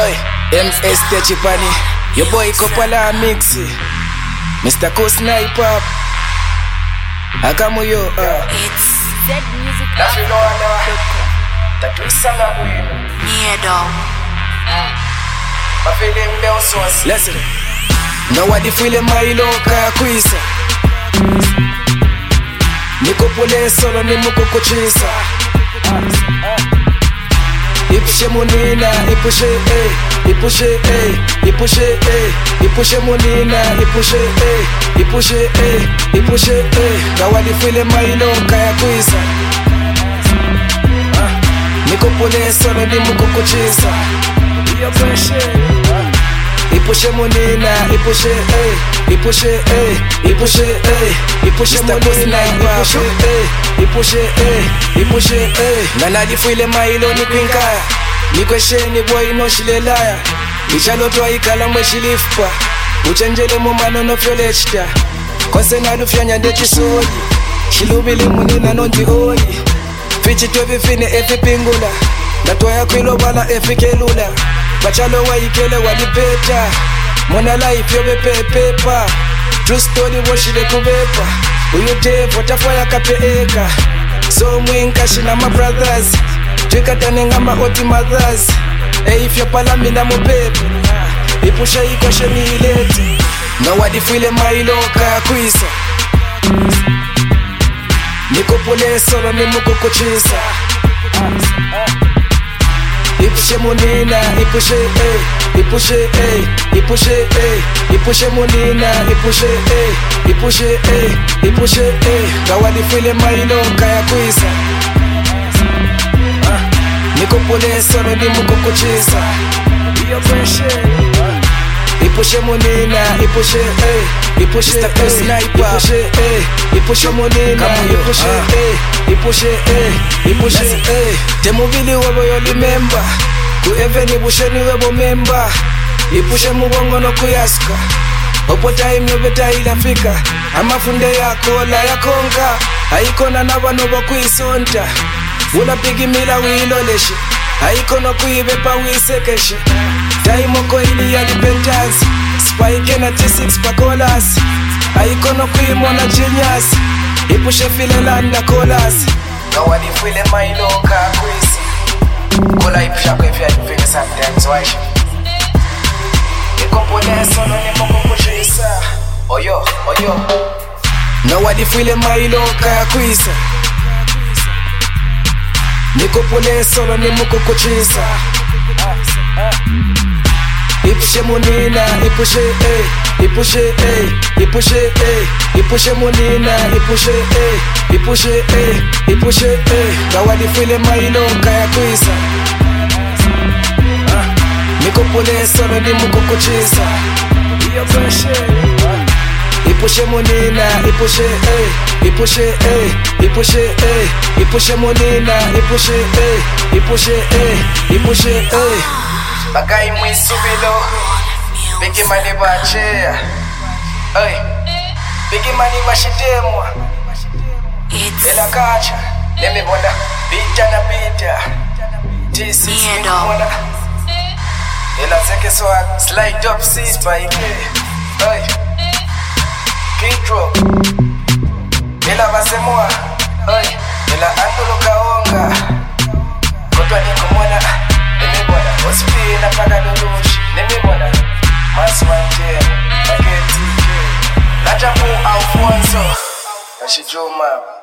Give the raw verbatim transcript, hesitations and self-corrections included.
Oi, M S Techipani, your boy Kopala Mixi, Mister Ko Sniper, Akamuyo. Uh. It's Z Music. That's you know what that we sang up with. Yeah, dog. I feel them down sauce. Listen, nobody feeling my loca quisa. Niko pole solo ni muko kuchisa. Ipushe munina, ipushe eh, ipushe eh, ipushe eh, ipushe munina, ipushe eh, ipushe eh, ipushe eh. Nobody feeling my loca ya quisa. Niko pole solo ni muko kuchisa. Ipushe munina, ipushe eh, ipushe eh, ipushe eh, ipushe munina, ipushe eh, ipushe eh, ipushe eh. Nana file mailo ni kwinkaya, nikwesheni boy no shilelaya. Ichaloto ikala mweshilifpa, uchenjele mumano no fyolechta. Kose ngadu fyanya ndechisoli, shilubili munina no njiholi. Fichi tovi fine efi pingula, natoya kwilo bala efi kelula. Bachalo wa ikele walipeta, mona life yobe pepepa. True story washile kubepa, uyute watafaya kapeeka. So mwinka shina my brothers, twika tanenga ma oti mothers. Hey, if you pala mina mupepe, ipusha ikoshe mileti. Nobody feeling my loca quisa. Niko pole solo ni muko kuchisa. Ipushe munina, ipushe eh, ipushe eh, ipushe eh, ipushe munina, ipushe eh, ipushe eh, ipushe eh. Nobody feeling my loca ya quisa. Niko pole solo ni muko kuchisa. Ipushe munina, ipushe eh, ipushe eh, ipushe eh, ipushe munina, ipushe eh, ipushe eh, ipushe eh. Temubili wabo yoli member, ku eveni busheni webo member. Ipushe mubongo no kuyaska, opo time yobeta ilafika. Amafunde yako la yakonga, haikona nabano bakwisonta. Ula pigi mila wiloleshe, haikono kuibepa wisekeshe. Time oko ili ya repentance, spike na T six pakolas. Haikono kuimona genius, ipushe file landa kolas. Nobody feeling my loca quisa. Kola ipusha kwa ifya nifike sometimes waisha. Niko pole solo ni moko kuchisa. Oyo, oyo. Nobody feeling my loca quisa. Niko pole solo ni muko kuchisa. Ipushe munina, ipushe eh, ipushe eh, ipushe eh, ipushe munina, ipushe eh, ipushe eh, ipushe eh. Nobody feeling my loca ya quisa. Niko pole solo ni muko kuchisa. Ipushe munina, ipushe eh, ipushe eh, ipushe eh, ipushe munina, ipushe eh, ipushe eh, ipushe eh. Bagai mwisubilo, bigi mani bachea. Oi, bigi mani bashitemwa. Ela kacha, nemi bonda, bita na bita. T six bigi bonda. Ela zeke swag, slide up seas by ike. Oi, kitro. Ela basemwa. Oi, ela andulo kaonga. Kotwa niko mwana. Nemi bona, ospina paka lulushi. Nemi bona, maswanje, paketi ke. Lajamu Alfonso, Nashijuma.